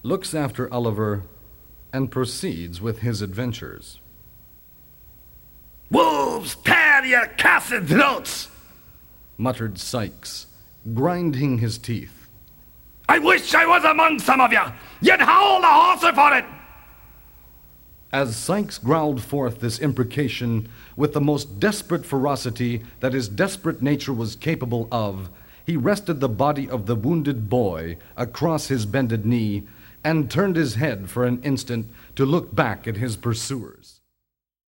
looks after Oliver, and proceeds with his adventures. "Wolves, tear your cussed throats!" muttered Sikes, grinding his teeth. "I wish I was among some of you! You'd howl the horser for it!" As Sikes growled forth this imprecation with the most desperate ferocity that his desperate nature was capable of, he rested the body of the wounded boy across his bended knee and turned his head for an instant to look back at his pursuers.